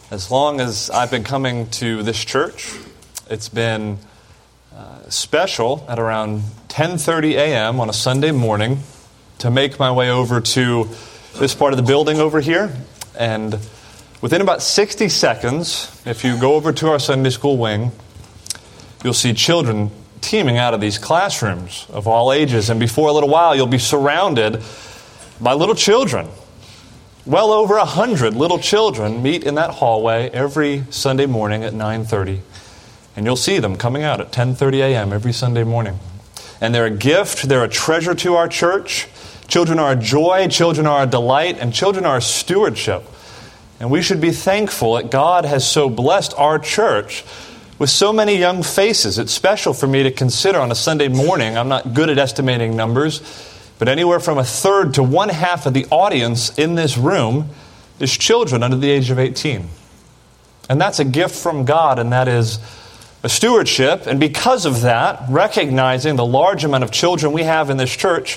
As long as I've been coming to this church, it's been special at around 10:30 a.m. on a Sunday morning to make my way over to this part of the building over here. And within about 60 seconds, if you go over to our Sunday school wing, you'll see children teeming out of these classrooms of all ages. And before a little while, you'll be surrounded by little children. Well over 100 little children meet in that hallway every Sunday morning at 9:30. And you'll see them coming out at 10:30 a.m. every Sunday morning. And they're a gift, they're a treasure to our church. Children are a joy, children are a delight, and children are a stewardship. And we should be thankful that God has so blessed our church with so many young faces. It's special for me to consider on a Sunday morning. I'm not good at estimating numbers, but anywhere from a third to one half of the audience in this room is children under the age of 18. And that's a gift from God, and that is a stewardship. And because of that, recognizing the large amount of children we have in this church,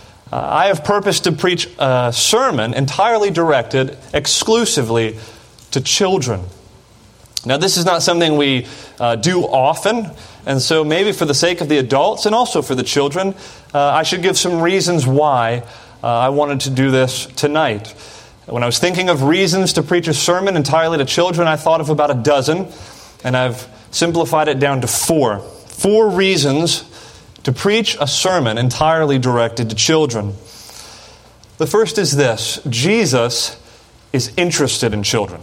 I have purposed to preach a sermon entirely directed exclusively to children. Now, this is not something we do often, and so maybe for the sake of the adults and also for the children, I should give some reasons why I wanted to do this tonight. When I was thinking of reasons to preach a sermon entirely to children, I thought of about a dozen, and I've simplified it down to four. 4 reasons to preach a sermon entirely directed to children. The first is this: Jesus is interested in children.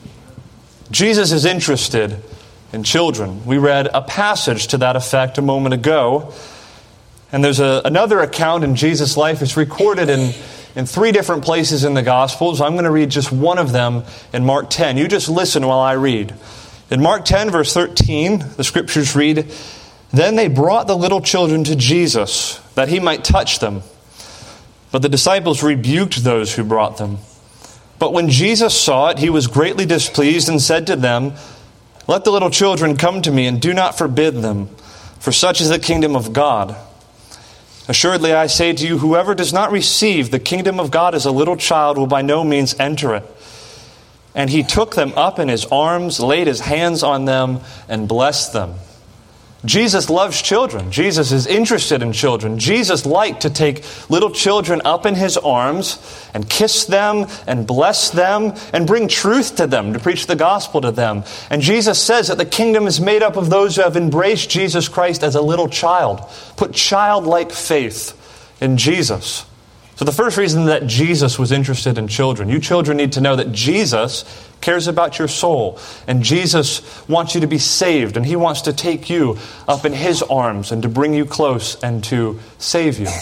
Jesus is interested in children. We read a passage to that effect a moment ago. And there's another account in Jesus' life. It's recorded in 3 different places in the Gospels. I'm going to read just one of them in Mark 10. You just listen while I read. In Mark 10, verse 13, the Scriptures read, "Then they brought the little children to Jesus, that he might touch them. But the disciples rebuked those who brought them. But when Jesus saw it, he was greatly displeased and said to them, 'Let the little children come to me, and do not forbid them, for such is the kingdom of God. Assuredly, I say to you, whoever does not receive the kingdom of God as a little child will by no means enter it.' And he took them up in his arms, laid his hands on them, and blessed them." Jesus loves children. Jesus is interested in children. Jesus liked to take little children up in his arms and kiss them and bless them and bring truth to them, to preach the gospel to them. And Jesus says that the kingdom is made up of those who have embraced Jesus Christ as a little child. Put childlike faith in Jesus. So the first reason that Jesus was interested in children, you children need to know that Jesus cares about your soul. And Jesus wants you to be saved. And he wants to take you up in his arms and to bring you close and to save you.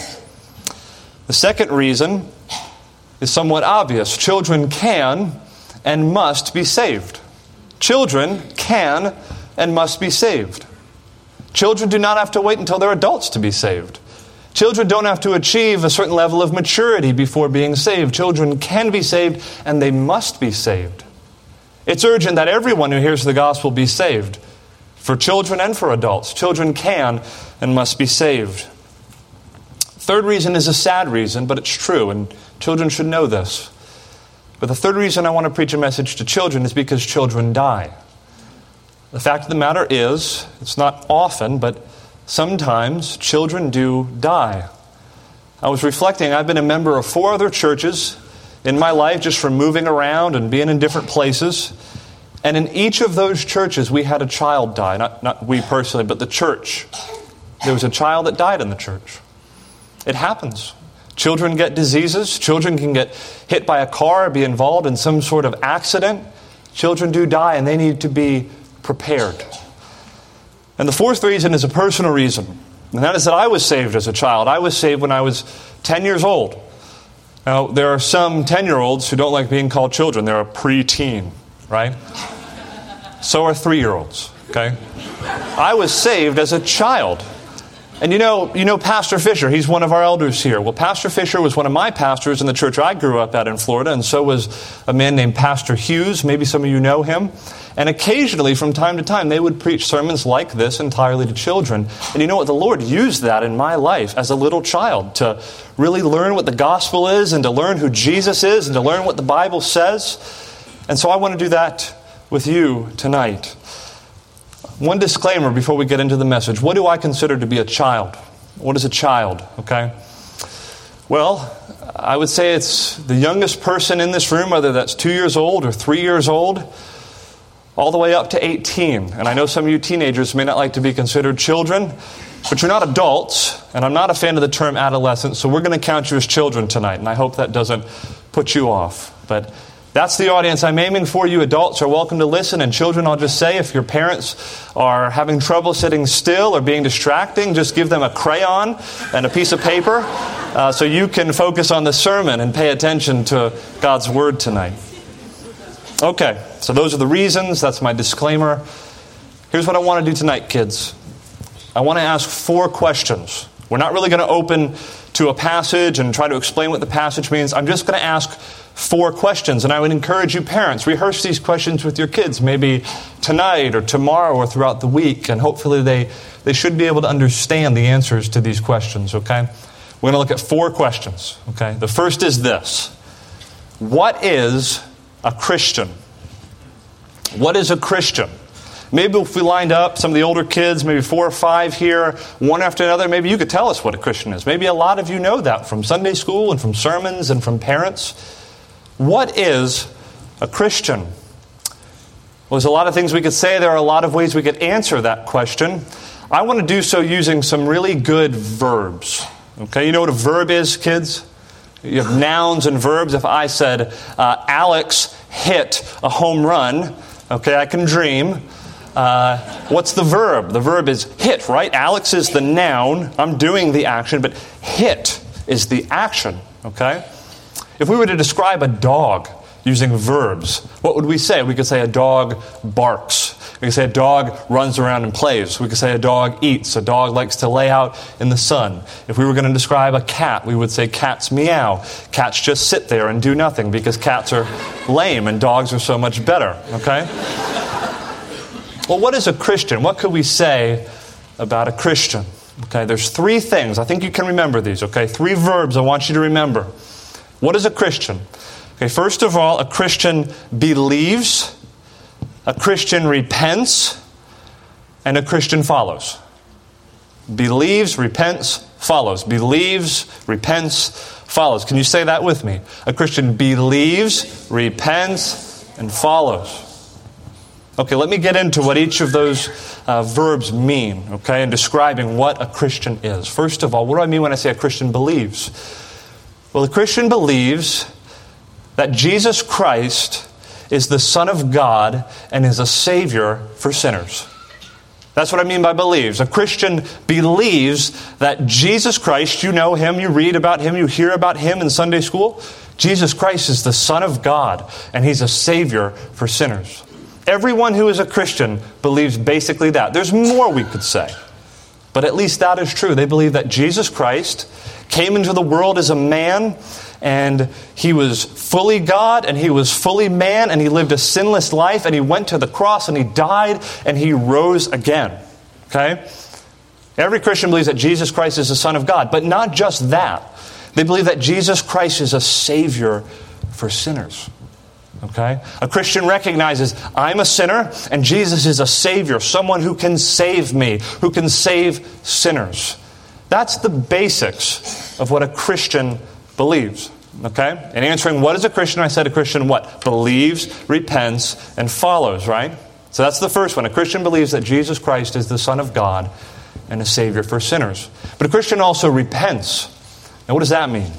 The second reason is somewhat obvious. Children can and must be saved. Children can and must be saved. Children do not have to wait until they're adults to be saved. Children don't have to achieve a certain level of maturity before being saved. Children can be saved, and they must be saved. It's urgent that everyone who hears the gospel be saved, for children and for adults. Children can and must be saved. Third reason is a sad reason, but it's true, and children should know this. But the third reason I want to preach a message to children is because children die. The fact of the matter is, it's not often, but sometimes children do die. I was reflecting, I've been a member of 4 other churches in my life just from moving around and being in different places. And in each of those churches, we had a child die. Not we personally, but the church. There was a child that died in the church. It happens. Children get diseases. Children can get hit by a car or be involved in some sort of accident. Children do die, and they need to be prepared. And the fourth reason is a personal reason. And that is that I was saved as a child. I was saved when I was 10 years old. Now, there are some 10-year-olds who don't like being called children. They're a preteen, right? So are 3-year-olds, okay? I was saved as a child. And you know Pastor Fisher, he's one of our elders here. Well, Pastor Fisher was one of my pastors in the church I grew up at in Florida, and so was a man named Pastor Hughes. Maybe some of you know him. And occasionally, from time to time, they would preach sermons like this entirely to children. And you know what? The Lord used that in my life as a little child to really learn what the gospel is and to learn who Jesus is and to learn what the Bible says. And so I want to do that with you tonight. One disclaimer before we get into the message. What do I consider to be a child? What is a child? Okay. Well, I would say it's the youngest person in this room, whether that's 2 years old or 3 years old, all the way up to 18. And I know some of you teenagers may not like to be considered children, but you're not adults, and I'm not a fan of the term adolescent, so we're going to count you as children tonight, and I hope that doesn't put you off. But that's the audience I'm aiming for. You adults are welcome to listen, and children, I'll just say, if your parents are having trouble sitting still or being distracting, just give them a crayon and a piece of paper so you can focus on the sermon and pay attention to God's Word tonight. Okay, so those are the reasons. That's my disclaimer. Here's what I want to do tonight, kids. I want to ask 4 questions. We're not really going to open to a passage and try to explain what the passage means. I'm just going to ask 4 questions. And I would encourage you parents, rehearse these questions with your kids, maybe tonight or tomorrow or throughout the week. And hopefully they should be able to understand the answers to these questions, okay? We're going to look at 4 questions, okay? The first is this. What is a Christian? What is a Christian? Maybe if we lined up some of the older kids, maybe 4 or 5 here, one after another, maybe you could tell us what a Christian is. Maybe a lot of you know that from Sunday school and from sermons and from parents. What is a Christian? Well, there's a lot of things we could say. There are a lot of ways we could answer that question. I want to do so using some really good verbs. Okay, you know what a verb is, kids? You have nouns and verbs. If I said, Alex hit a home run, okay, I can dream. What's the verb? The verb is hit, right? Alex is the noun. I'm doing the action, but hit is the action, okay? If we were to describe a dog using verbs, what would we say? We could say a dog barks. We could say a dog runs around and plays. We could say a dog eats. A dog likes to lay out in the sun. If we were going to describe a cat, we would say cats meow. Cats just sit there and do nothing because cats are lame and dogs are so much better, okay? Well, what is a Christian? What could we say about a Christian? Okay, there's 3 things. I think you can remember these, okay? 3 verbs I want you to remember. What is a Christian? Okay, first of all, a Christian believes, a Christian repents, and a Christian follows. Believes, repents, follows. Believes, repents, follows. Can you say that with me? A Christian believes, repents, and follows. Okay, let me get into what each of those verbs mean, okay, in describing what a Christian is. First of all, what do I mean when I say a Christian believes? Well, a Christian believes that Jesus Christ is the Son of God and is a Savior for sinners. That's what I mean by believes. A Christian believes that Jesus Christ, you know Him, you read about Him, you hear about Him in Sunday school. Jesus Christ is the Son of God and He's a Savior for sinners. Everyone who is a Christian believes basically that. There's more we could say, but at least that is true. They believe that Jesus Christ came into the world as a man, and He was fully God, and He was fully man, and He lived a sinless life, and He went to the cross, and He died, and He rose again. Okay? Every Christian believes that Jesus Christ is the Son of God, but not just that. They believe that Jesus Christ is a Savior for sinners. Okay? A Christian recognizes, I'm a sinner, and Jesus is a Savior, someone who can save me, who can save sinners. That's the basics of what a Christian believes. Okay? In answering what is a Christian, I said a Christian what? Believes, repents, and follows, right? So that's the first one. A Christian believes that Jesus Christ is the Son of God and a Savior for sinners. But a Christian also repents. Now what does that mean?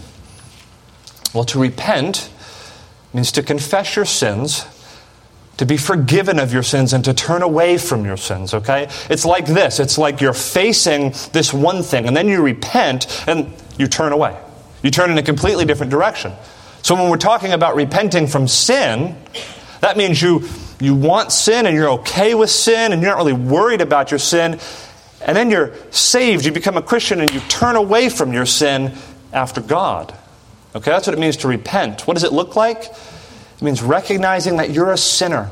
Well, to repent means to confess your sins, to be forgiven of your sins, and to turn away from your sins, okay? It's like this. It's like you're facing this one thing, and then you repent, and you turn away. You turn in a completely different direction. So when we're talking about repenting from sin, that means you want sin, and you're okay with sin, and you're not really worried about your sin, and then you're saved. You become a Christian, and you turn away from your sin after God. Okay, that's what it means to repent. What does it look like? It means recognizing that you're a sinner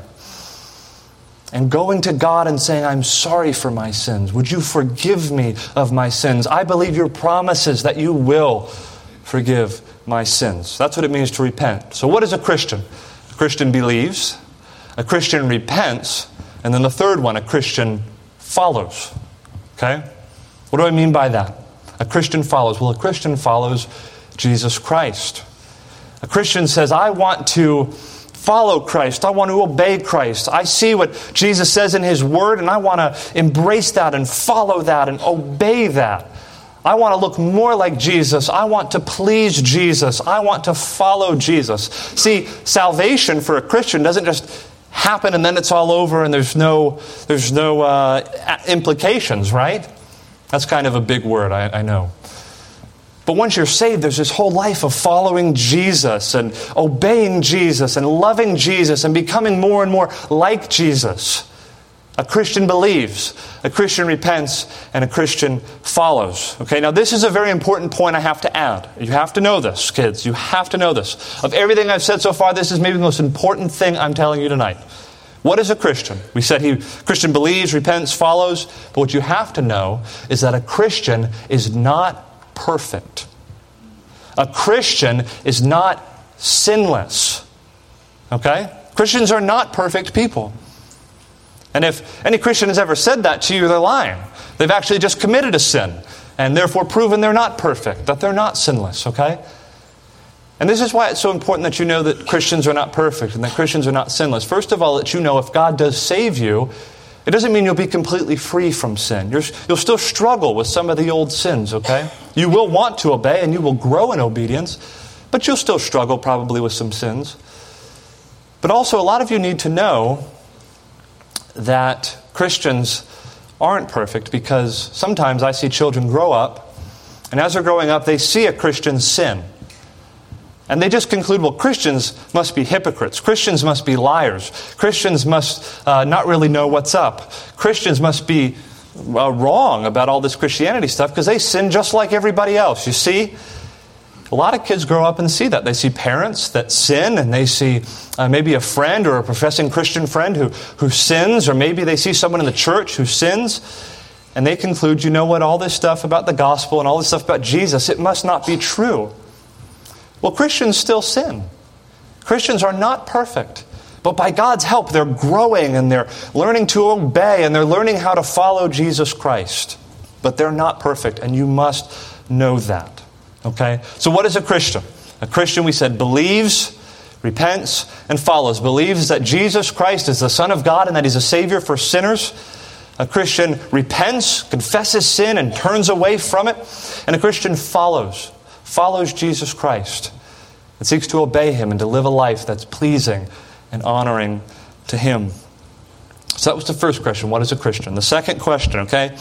and going to God and saying, I'm sorry for my sins. Would you forgive me of my sins? I believe your promises that you will forgive my sins. That's what it means to repent. So what is a Christian? A Christian believes. a Christian repents, and then the third one, a Christian follows. Okay? What do I mean by that? A Christian follows. Well, a Christian follows Jesus Christ. A Christian says, I want to follow Christ. I want to obey Christ. I see what Jesus says in His Word, and I want to embrace that and follow that and obey that. I want to look more like Jesus. I want to please Jesus. I want to follow Jesus. See, salvation for a Christian doesn't just happen and then it's all over and there's no implications, right? That's kind of a big word, I know. But once you're saved, there's this whole life of following Jesus and obeying Jesus and loving Jesus and becoming more and more like Jesus. A Christian believes, a Christian repents, and a Christian follows. Okay, now this is a very important point I have to add. You have to know this, kids. You have to know this. Of everything I've said so far, this is maybe the most important thing I'm telling you tonight. What is a Christian? We said Christian believes, repents, follows. But what you have to know is that a Christian is not perfect. A Christian is not sinless. Okay? Christians are not perfect people. And if any Christian has ever said that to you, they're lying. They've actually just committed a sin and therefore proven they're not perfect, that they're not sinless, okay? And this is why it's so important that you know that Christians are not perfect and that Christians are not sinless. First of all, that you know if God does save you, it doesn't mean you'll be completely free from sin. You'll still struggle with some of the old sins, okay? You will want to obey and you will grow in obedience, but you'll still struggle probably with some sins. But also, a lot of you need to know that Christians aren't perfect because sometimes I see children grow up, and as they're growing up, they see a Christian sin. And they just conclude, well, Christians must be hypocrites. Christians must be liars. Christians must not really know what's up. Christians must be wrong about all this Christianity stuff because they sin just like everybody else. You see? A lot of kids grow up and see that. They see parents that sin, and they see maybe a friend or a professing Christian friend who sins, or maybe they see someone in the church who sins, and they conclude, you know what, all this stuff about the gospel and all this stuff about Jesus, it must not be true. Well, Christians still sin. Christians are not perfect. But by God's help, they're growing and they're learning to obey and they're learning how to follow Jesus Christ. But they're not perfect, and you must know that. Okay? So what is a Christian? A Christian, we said, believes, repents, and follows. Believes that Jesus Christ is the Son of God and that He's a Savior for sinners. A Christian repents, confesses sin, and turns away from it. And a Christian follows Jesus Christ and seeks to obey Him and to live a life that's pleasing and honoring to Him. So that was the first question. What is a Christian? The second question, okay?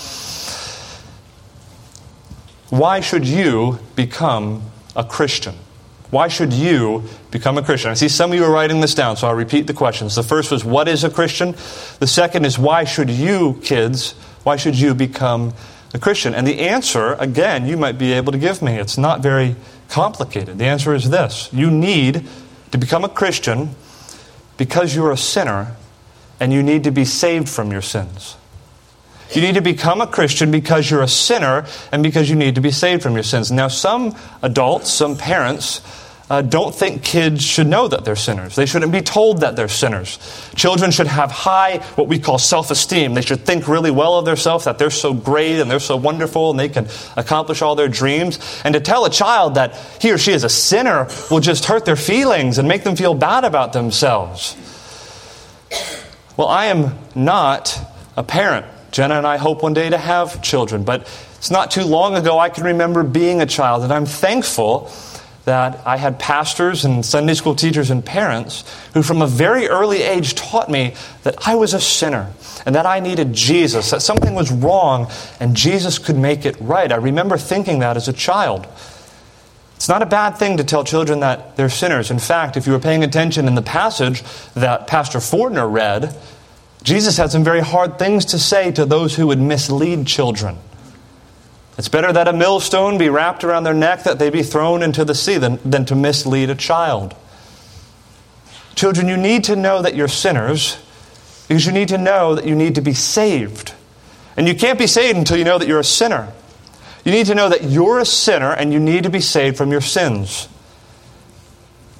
Why should you become a Christian? Why should you become a Christian? I see some of you are writing this down, so I'll repeat the questions. The first was, what is a Christian? The second is, why should you, kids, why should you become a Christian? And the answer, again, you might be able to give me. It's not very complicated. The answer is this. You need to become a Christian because you're a sinner and you need to be saved from your sins. You need to become a Christian because you're a sinner and because you need to be saved from your sins. Now, some adults, some parents, don't think kids should know that they're sinners. They shouldn't be told that they're sinners. Children should have high, what we call self-esteem. They should think really well of themselves, that they're so great and they're so wonderful and they can accomplish all their dreams. And to tell a child that he or she is a sinner will just hurt their feelings and make them feel bad about themselves. Well, I am not a parent. Jenna and I hope one day to have children, but it's not too long ago I can remember being a child, and I'm thankful that I had pastors and Sunday school teachers and parents who from a very early age taught me that I was a sinner and that I needed Jesus, that something was wrong and Jesus could make it right. I remember thinking that as a child. It's not a bad thing to tell children that they're sinners. In fact, if you were paying attention in the passage that Pastor Fortner read, Jesus had some very hard things to say to those who would mislead children. It's better that a millstone be wrapped around their neck, that they be thrown into the sea, than to mislead a child. Children, you need to know that you're sinners because you need to know that you need to be saved. And you can't be saved until you know that you're a sinner. You need to know that you're a sinner and you need to be saved from your sins.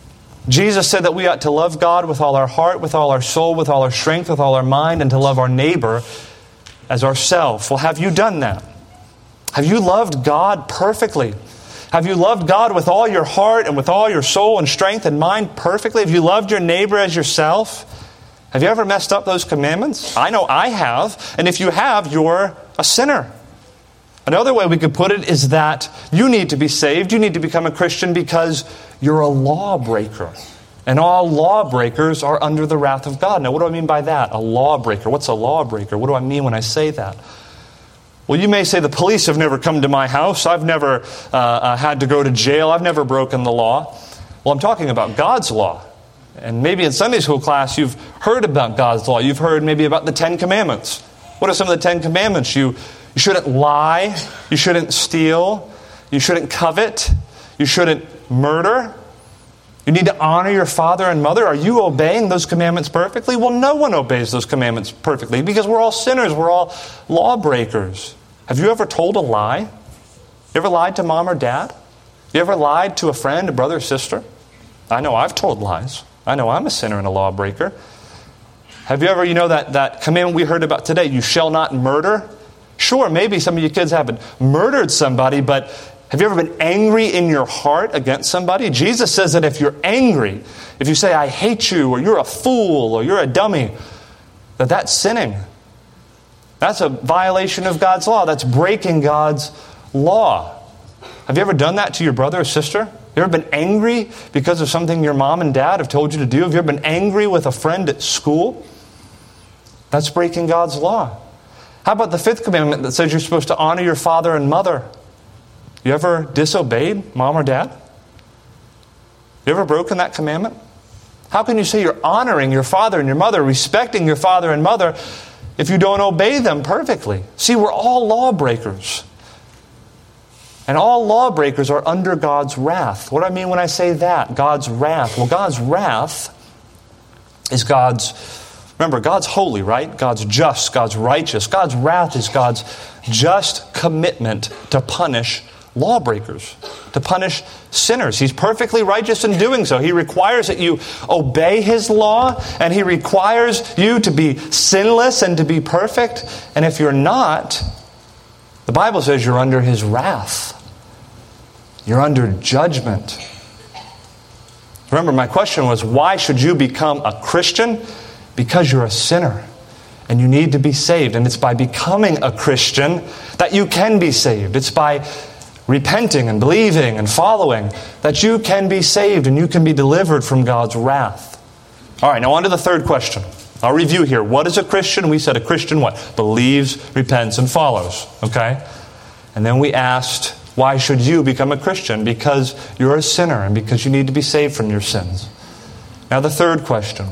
Jesus said that we ought to love God with all our heart, with all our soul, with all our strength, with all our mind, and to love our neighbor as ourselves. Well, have you done that? Have you loved God perfectly? Have you loved God with all your heart and with all your soul and strength and mind perfectly? Have you loved your neighbor as yourself? Have you ever messed up those commandments? I know I have. And if you have, you're a sinner. Another way we could put it is that you need to be saved. You need to become a Christian because you're a lawbreaker. And all lawbreakers are under the wrath of God. Now, what do I mean by that? A lawbreaker. What's a lawbreaker? What do I mean when I say that? Well, you may say the police have never come to my house. I've never had to go to jail. I've never broken the law. Well, I'm talking about God's law. And maybe in Sunday school class you've heard about God's law. You've heard maybe about the 10 Commandments. What are some of the 10 Commandments? You shouldn't lie. You shouldn't steal. You shouldn't covet. You shouldn't murder. You need to honor your father and mother. Are you obeying those commandments perfectly? Well, no one obeys those commandments perfectly because we're all sinners. We're all lawbreakers. Have you ever told a lie? You ever lied to mom or dad? You ever lied to a friend, a brother or sister? I know I've told lies. I know I'm a sinner and a lawbreaker. Have you ever, that commandment we heard about today, you shall not murder? Sure, maybe some of you kids haven't murdered somebody, but have you ever been angry in your heart against somebody? Jesus says that if you're angry, if you say, I hate you, or you're a fool, or you're a dummy, that's sinning. That's a violation of God's law. That's breaking God's law. Have you ever done that to your brother or sister? You ever been angry because of something your mom and dad have told you to do? Have you ever been angry with a friend at school? That's breaking God's law. How about the 5th commandment that says you're supposed to honor your father and mother? You ever disobeyed mom or dad? You ever broken that commandment? How can you say you're honoring your father and your mother, respecting your father and mother, if you don't obey them perfectly? See, we're all lawbreakers. And all lawbreakers are under God's wrath. What do I mean when I say that? God's wrath. Well, God's wrath is remember, God's holy, right? God's just, God's righteous. God's wrath is God's just commitment to punish lawbreakers, to punish sinners. He's perfectly righteous in doing so. He requires that you obey His law, and He requires you to be sinless and to be perfect. And if you're not, the Bible says you're under His wrath. You're under judgment. Remember, my question was, why should you become a Christian? Because you're a sinner and you need to be saved. And it's by becoming a Christian that you can be saved. It's by repenting and believing and following that you can be saved and you can be delivered from God's wrath. All right, now on to the third question. I'll review here. What is a Christian? We said a Christian what? Believes, repents, and follows. Okay? And then we asked, why should you become a Christian? Because you're a sinner and because you need to be saved from your sins. Now the third question.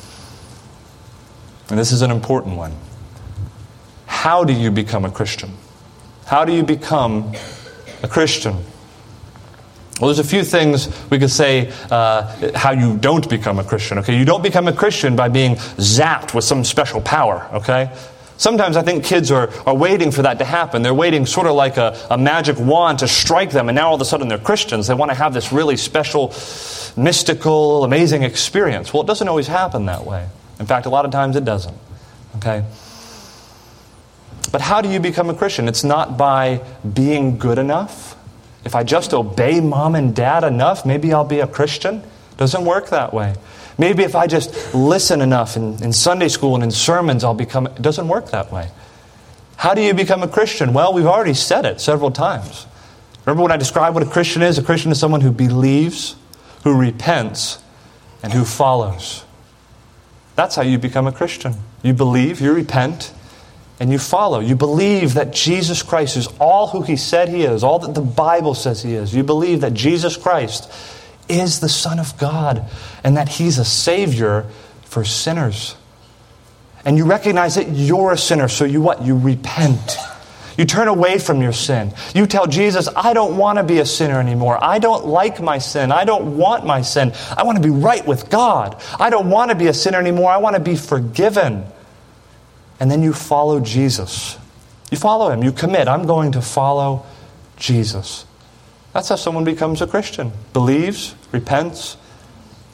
And this is an important one. How do you become a Christian? How do you become a Christian? Well, there's a few things we could say how you don't become a Christian. Okay, you don't become a Christian by being zapped with some special power. Okay, sometimes I think kids are waiting for that to happen. They're waiting sort of like a magic wand to strike them, and now all of a sudden they're Christians. They want to have this really special, mystical, amazing experience. Well, it doesn't always happen that way. In fact, a lot of times it doesn't. Okay. But how do you become a Christian? It's not by being good enough. If I just obey mom and dad enough, maybe I'll be a Christian. It doesn't work that way. Maybe if I just listen enough in Sunday school and in sermons, I'll become... It doesn't work that way. How do you become a Christian? Well, we've already said it several times. Remember when I described what a Christian is? A Christian is someone who believes, who repents, and who follows. That's how you become a Christian. You believe, you repent, and you follow. You believe that Jesus Christ is all who He said He is, all that the Bible says He is. You believe that Jesus Christ is the Son of God and that He's a Savior for sinners. And you recognize that you're a sinner, so you what? You repent. You turn away from your sin. You tell Jesus, I don't want to be a sinner anymore. I don't like my sin. I don't want my sin. I want to be right with God. I don't want to be a sinner anymore. I want to be forgiven. And then you follow Jesus. You follow Him. You commit. I'm going to follow Jesus. That's how someone becomes a Christian. Believes, repents,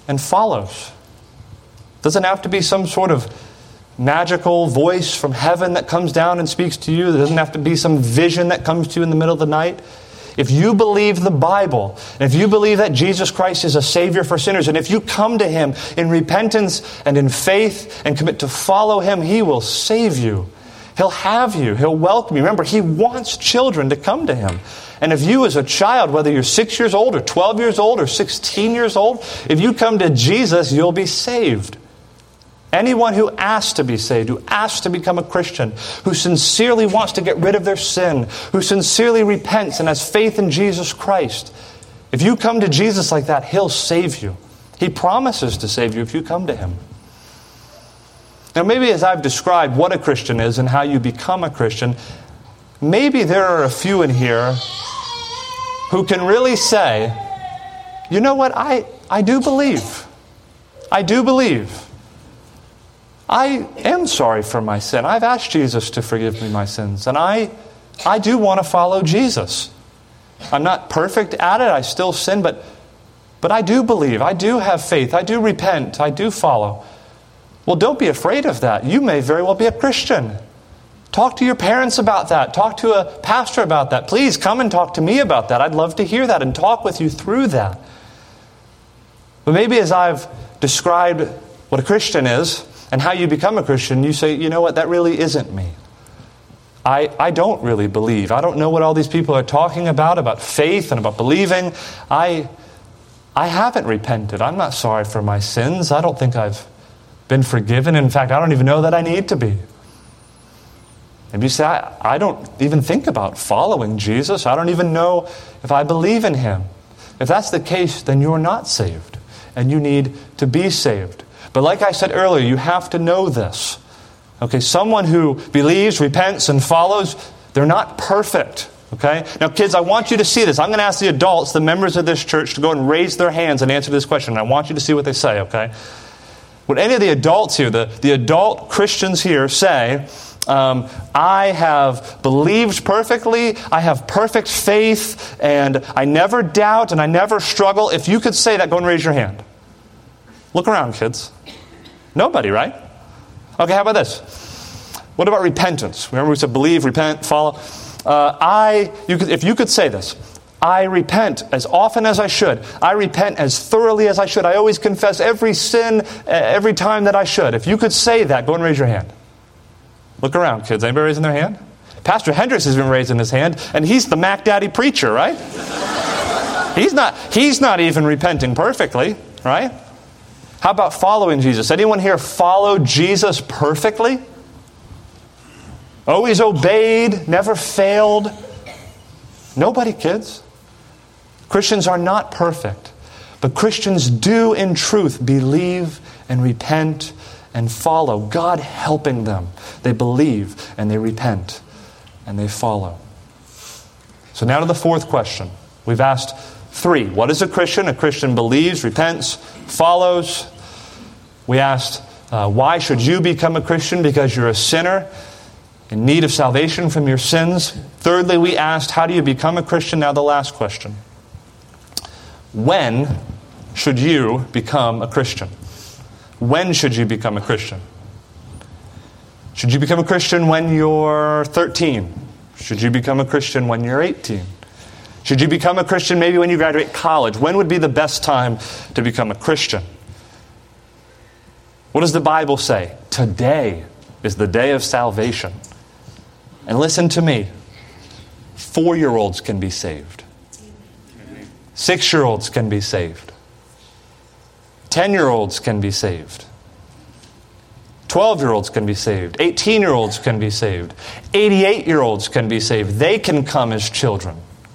and follows. Doesn't have to be some sort of magical voice from heaven that comes down and speaks to you. There doesn't have to be some vision that comes to you in the middle of the night. If you believe the Bible, and if you believe that Jesus Christ is a Savior for sinners, and if you come to Him in repentance and in faith and commit to follow Him, He will save you. He'll have you. He'll welcome you. Remember, He wants children to come to Him. And if you as a child, whether you're 6 years old or 12 years old or 16 years old, if you come to Jesus, you'll be saved. Anyone who asks to be saved, who asks to become a Christian, who sincerely wants to get rid of their sin, who sincerely repents and has faith in Jesus Christ, if you come to Jesus like that, He'll save you. He promises to save you if you come to Him. Now, maybe as I've described what a Christian is and how you become a Christian, maybe there are a few in here who can really say, you know what, I do believe. I do believe. I am sorry for my sin. I've asked Jesus to forgive me my sins. And I do want to follow Jesus. I'm not perfect at it. I still sin, but I do believe. I do have faith. I do repent. I do follow. Well, don't be afraid of that. You may very well be a Christian. Talk to your parents about that. Talk to a pastor about that. Please come and talk to me about that. I'd love to hear that and talk with you through that. But maybe as I've described what a Christian is and how you become a Christian, you say, you know what, that really isn't me. I don't really believe. I don't know what all these people are talking about faith and about believing. I haven't repented. I'm not sorry for my sins. I don't think I've been forgiven. In fact, I don't even know that I need to be. Maybe you say, I don't even think about following Jesus. I don't even know if I believe in Him. If that's the case, then you're not saved. And you need to be saved. But like I said earlier, you have to know this. Okay, someone who believes, repents, and follows, they're not perfect. Okay? Now kids, I want you to see this. I'm going to ask the adults, the members of this church, to go and raise their hands and answer this question. And I want you to see what they say, okay? Would any of the adults here, the adult Christians here say, I have believed perfectly, I have perfect faith, and I never doubt and I never struggle? If you could say that, go and raise your hand. Look around, kids. Nobody, right? Okay, how about this? What about repentance? Remember we said believe, repent, follow. If you could say this, I repent as often as I should. I repent as thoroughly as I should. I always confess every sin every time that I should. If you could say that, go and raise your hand. Look around, kids. Anybody raising their hand? Pastor Hendricks has been raising his hand, and he's the Mac Daddy preacher, right? He's not even repenting perfectly, right? How about following Jesus? Anyone here follow Jesus perfectly? Always obeyed, never failed? Nobody, kids. Christians are not perfect, but Christians do in truth believe and repent and follow. God helping them. They believe and they repent and they follow. So now to the fourth question. We've asked 3. What is a Christian? A Christian believes, repents, follows. We asked, why should you become a Christian? Because you're a sinner in need of salvation from your sins. Thirdly, we asked, how do you become a Christian? Now the last question. When should you become a Christian? When should you become a Christian? Should you become a Christian when you're 13? Should you become a Christian when you're 18? Should you become a Christian maybe when you graduate college? When would be the best time to become a Christian? What does the Bible say? Today is the day of salvation. And listen to me. 4-year-olds can be saved. 6-year-olds can be saved. 10-year-olds can be saved. 12-year-olds can be saved. 18-year-olds can be saved. 88-year-olds can be saved. They can come as children.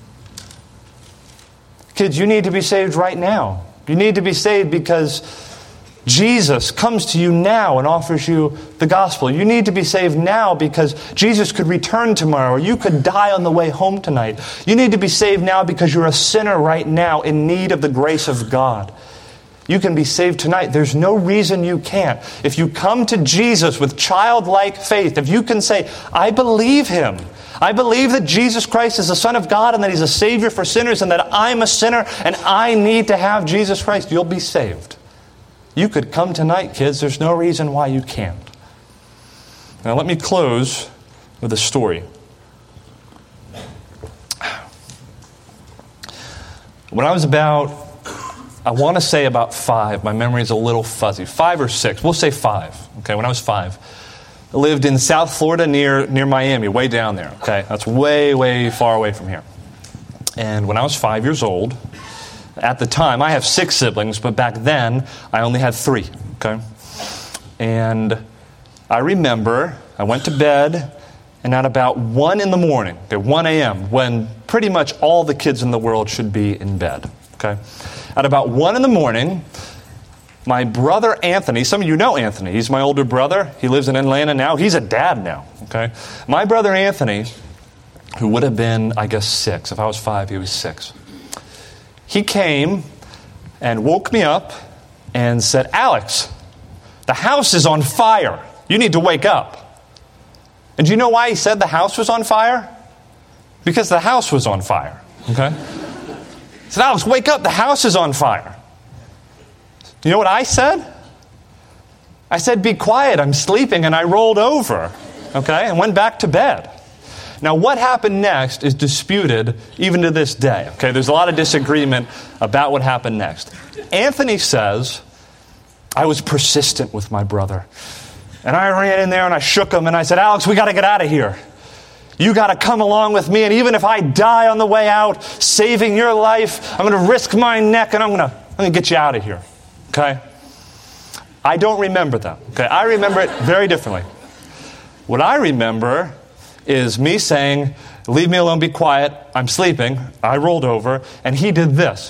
Kids, you need to be saved right now. You need to be saved because Jesus comes to you now and offers you the gospel. You need to be saved now because Jesus could return tomorrow, or you could die on the way home tonight. You need to be saved now because you're a sinner right now in need of the grace of God. You can be saved tonight. There's no reason you can't. If you come to Jesus with childlike faith, if you can say, I believe Him. I believe that Jesus Christ is the Son of God and that He's a Savior for sinners and that I'm a sinner and I need to have Jesus Christ, you'll be saved. You could come tonight, kids. There's no reason why you can't. Now let me close with a story. When I was I want to say about 5. My memory is a little fuzzy. 5 or 6. We'll say 5. Okay, when I was 5. I lived in South Florida near Miami, way down there. Okay, that's way, way far away from here. And when I was 5 years old, at the time, I have 6 siblings, but back then, I only had 3. Okay, and I remember I went to bed, and at about 1 in the morning, 1 a.m., when pretty much all the kids in the world should be in bed. Okay, at about 1 in the morning, my brother Anthony, some of you know Anthony, he's my older brother. He lives in Atlanta now. He's a dad now. Okay, my brother Anthony, who would have been, I guess, 6. If I was 5, he was 6. He came and woke me up and said, "Alex, the house is on fire. You need to wake up." And do you know why he said the house was on fire? Because the house was on fire. Okay? He said, "Alex, wake up. The house is on fire." You know what I said? I said, "Be quiet. I'm sleeping," and I rolled over. Okay? And went back to bed. Now, what happened next is disputed even to this day. Okay, there's a lot of disagreement about what happened next. Anthony says, "I was persistent with my brother. And I ran in there and I shook him and I said, 'Alex, we got to get out of here. You got to come along with me. And even if I die on the way out, saving your life, I'm going to risk my neck and I'm going to get you out of here.'" Okay? I don't remember that. Okay, I remember it very differently. What I remember is me saying, "Leave me alone, be quiet, I'm sleeping." I rolled over, and he did this.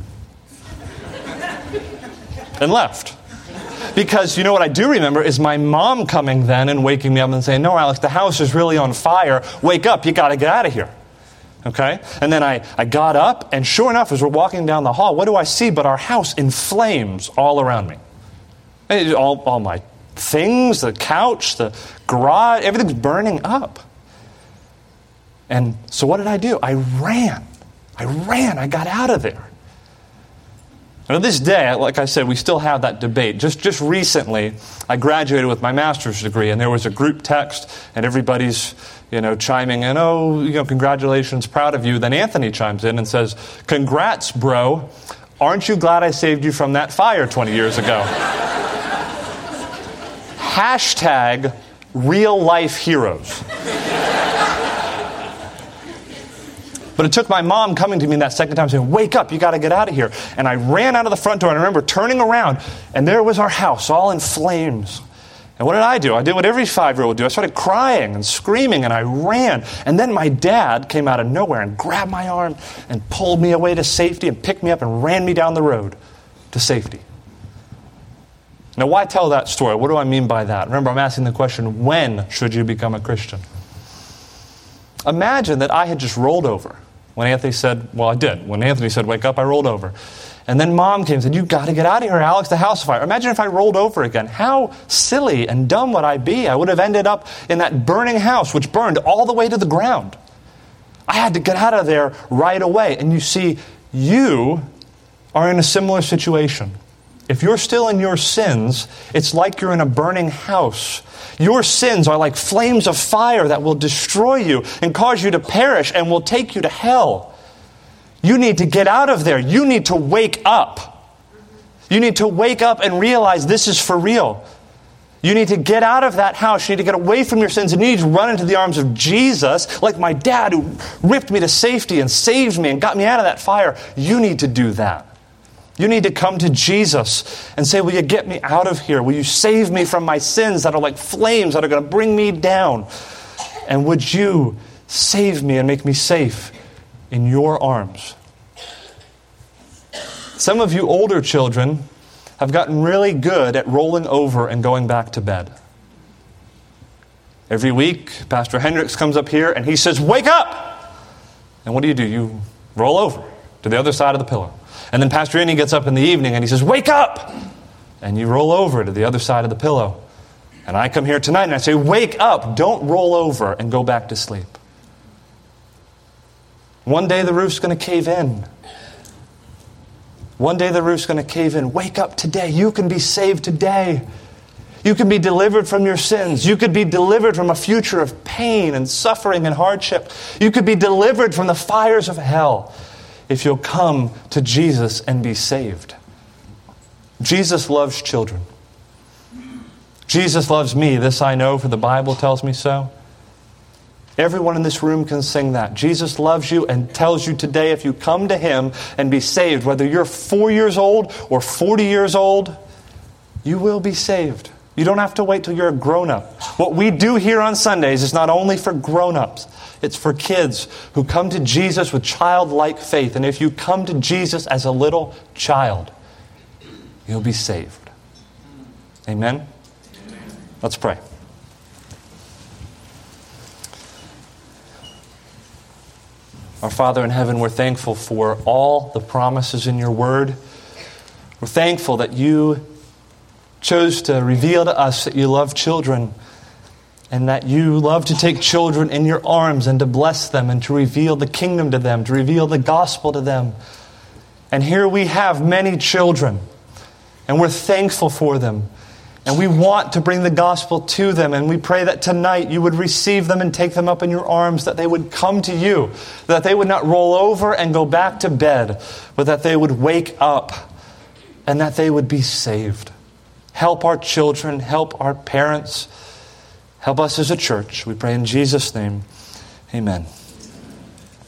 And left. Because you know what I do remember is my mom coming then and waking me up and saying, "No, Alex, the house is really on fire. Wake up, you got to get out of here." Okay? And then I got up, and sure enough, as we're walking down the hall, what do I see but our house in flames all around me? All my things, the couch, the garage, everything's burning up. And so what did I do? I ran. I got out of there. Now, this day, like I said, we still have that debate. Just recently, I graduated with my master's degree, and there was a group text, and everybody's, chiming in, "Oh, congratulations, proud of you." Then Anthony chimes in and says, "Congrats, bro. Aren't you glad I saved you from that fire 20 years ago?" Hashtag real life heroes. But it took my mom coming to me that second time saying, "Wake up, you got to get out of here." And I ran out of the front door, and I remember turning around, and there was our house all in flames. And what did I do? I did what every 5-year-old would do. I started crying and screaming, and I ran. And then my dad came out of nowhere and grabbed my arm and pulled me away to safety and picked me up and ran me down the road to safety. Now, why tell that story? What do I mean by that? Remember, I'm asking the question, when should you become a Christian? Imagine that I had just rolled over. When Anthony said, well, I did. When Anthony said, "Wake up," I rolled over. And then Mom came and said, "You got to get out of here, Alex, the house is fire." Imagine if I rolled over again. How silly and dumb would I be? I would have ended up in that burning house, which burned all the way to the ground. I had to get out of there right away. And you see, you are in a similar situation. If you're still in your sins, it's like you're in a burning house. Your sins are like flames of fire that will destroy you and cause you to perish and will take you to hell. You need to get out of there. You need to wake up. You need to wake up and realize this is for real. You need to get out of that house. You need to get away from your sins, and you need to run into the arms of Jesus, like my dad who ripped me to safety and saved me and got me out of that fire. You need to do that. You need to come to Jesus and say, "Will you get me out of here? Will you save me from my sins that are like flames that are going to bring me down? And would you save me and make me safe in your arms?" Some of you older children have gotten really good at rolling over and going back to bed. Every week, Pastor Hendricks comes up here and he says, "Wake up!" And what do? You roll over to the other side of the pillow. And then Pastor Innie gets up in the evening and he says, "Wake up!" And you roll over to the other side of the pillow. And I come here tonight and I say, "Wake up! Don't roll over and go back to sleep." One day the roof's going to cave in. One day the roof's going to cave in. Wake up today. You can be saved today. You can be delivered from your sins. You could be delivered from a future of pain and suffering and hardship. You could be delivered from the fires of hell if you'll come to Jesus and be saved. Jesus loves children. Jesus loves me. This I know, for the Bible tells me so. Everyone in this room can sing that. Jesus loves you and tells you today, if you come to Him and be saved, whether you're 4 years old or 40 years old, you will be saved. You don't have to wait till you're a grown-up. What we do here on Sundays is not only for grown-ups. It's for kids who come to Jesus with childlike faith. And if you come to Jesus as a little child, you'll be saved. Amen? Let's pray. Our Father in heaven, we're thankful for all the promises in your word. We're thankful that you chose to reveal to us that you love children and that you love to take children in your arms and to bless them and to reveal the kingdom to them, to reveal the gospel to them. And here we have many children, and we're thankful for them. And we want to bring the gospel to them. And we pray that tonight you would receive them and take them up in your arms, that they would come to you, that they would not roll over and go back to bed, but that they would wake up and that they would be saved. Help our children, help our parents, help us as a church. We pray in Jesus' name. Amen.